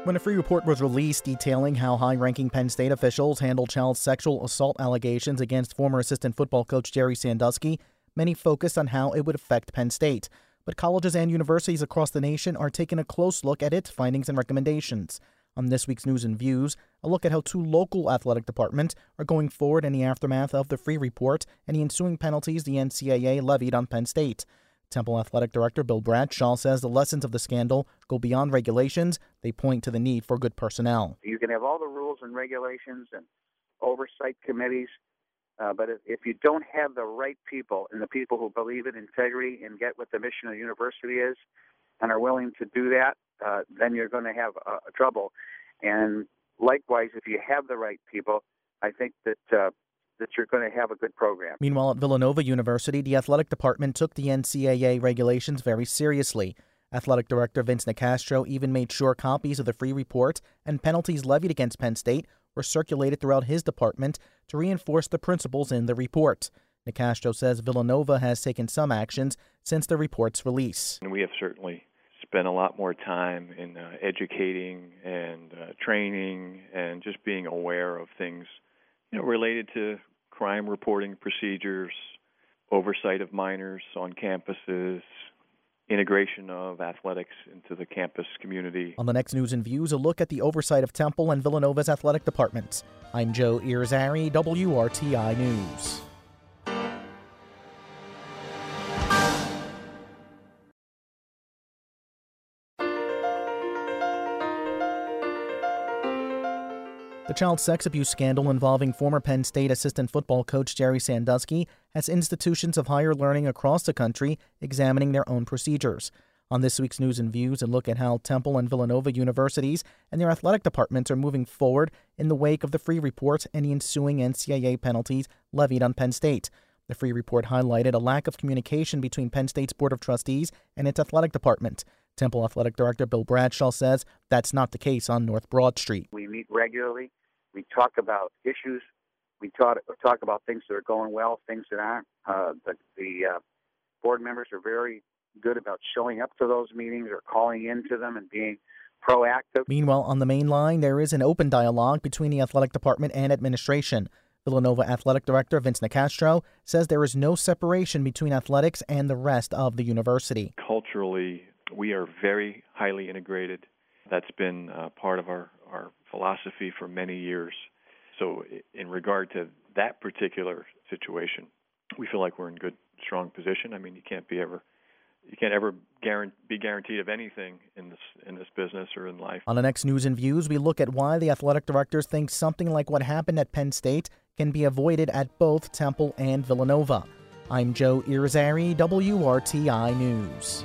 When a free report was released detailing how high-ranking Penn State officials handled child sexual assault allegations against former assistant football coach Jerry Sandusky, many focused on how it would affect Penn State. But colleges and universities across the nation are taking a close look at its findings and recommendations. On this week's News and Views, a look at how two local athletic departments are going forward in the aftermath of the free report and the ensuing penalties the NCAA levied on Penn State. Temple Athletic Director Bill Bradshaw says the lessons of the scandal go beyond regulations. They point to the need for good personnel. You can have all the rules and regulations and oversight committees, but if you don't have the right people and the people who believe in integrity and get what the mission of the university is and are willing to do that, then you're going to have trouble. And likewise, if you have the right people, I think that you're going to have a good program. Meanwhile, at Villanova University, the athletic department took the NCAA regulations very seriously. Athletic Director Vince Nicastro even made sure copies of the free report and penalties levied against Penn State were circulated throughout his department to reinforce the principles in the report. Nicastro says Villanova has taken some actions since the report's release. And we have certainly spent a lot more time in educating and training and just being aware of things related to crime reporting procedures, oversight of minors on campuses, integration of athletics into the campus community. On the next News and Views, a look at the oversight of Temple and Villanova's athletic departments. I'm Joe Irizarry, WRTI News. The child sex abuse scandal involving former Penn State assistant football coach Jerry Sandusky has institutions of higher learning across the country examining their own procedures. On this week's News and Views, a look at how Temple and Villanova universities and their athletic departments are moving forward in the wake of the free report and the ensuing NCAA penalties levied on Penn State. The free report highlighted a lack of communication between Penn State's Board of Trustees and its athletic department. Temple Athletic Director Bill Bradshaw says that's not the case on North Broad Street. We meet regularly. We talk about issues. We talk about things that are going well, things that aren't. The board members are very good about showing up to those meetings or calling into them and being proactive. Meanwhile, on the main line, there is an open dialogue between the athletic department and administration. Villanova Athletic Director Vince Nicastro says there is no separation between athletics and the rest of the university. Culturally, we are very highly integrated. That's been part of our philosophy for many years. So in regard to that particular situation, we feel like we're in good, strong position. I mean, you can't ever be guaranteed of anything in this business or in life. On the next News and Views, we look at why the athletic directors think something like what happened at Penn State can be avoided at both Temple and Villanova. I'm Joe Irizarry, WRTI News.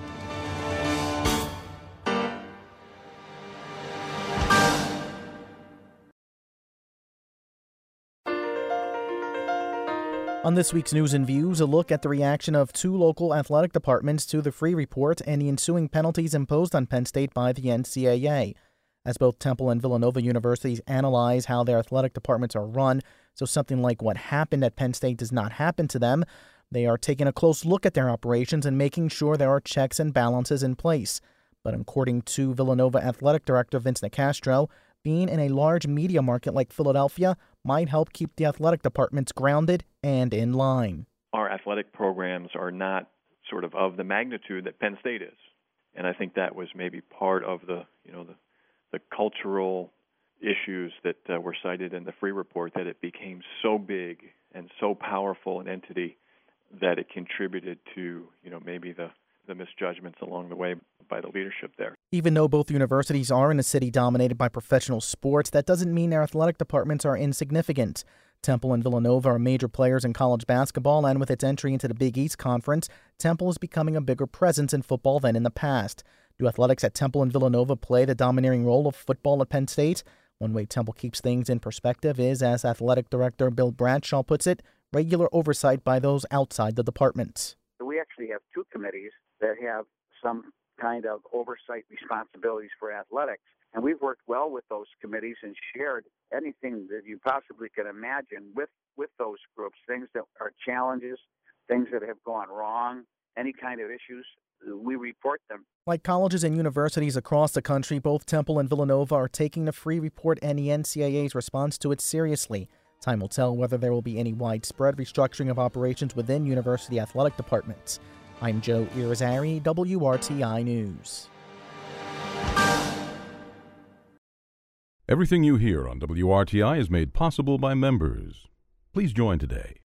On this week's News and Views, a look at the reaction of two local athletic departments to the free report and the ensuing penalties imposed on Penn State by the NCAA. As both Temple and Villanova universities analyze how their athletic departments are run, so something like what happened at Penn State does not happen to them, they are taking a close look at their operations and making sure there are checks and balances in place. But according to Villanova Athletic Director Vince Nicastro, being in a large media market like Philadelphia might help keep the athletic departments grounded and in line. Our athletic programs are not sort of the magnitude that Penn State is. And I think that was maybe part of the cultural issues that were cited in the free report, that it became so big and so powerful an entity that it contributed to, maybe the misjudgments along the way by the leadership there. Even though both universities are in a city dominated by professional sports, that doesn't mean their athletic departments are insignificant. Temple and Villanova are major players in college basketball, and with its entry into the Big East Conference, Temple is becoming a bigger presence in football than in the past. Do athletics at Temple and Villanova play the domineering role of football at Penn State? One way Temple keeps things in perspective is, as athletic director Bill Bradshaw puts it, regular oversight by those outside the department. We actually have two committees that have some kind of oversight responsibilities for athletics. And we've worked well with those committees and shared anything that you possibly can imagine with those groups, things that are challenges, things that have gone wrong, any kind of issues we report them. Like colleges and universities across the country, both Temple and Villanova are taking the free report and the NCAA's response to it seriously. Time will tell whether there will be any widespread restructuring of operations within university athletic departments. I'm Joe Irizarry, WRTI News. Everything you hear on WRTI is made possible by members. Please join today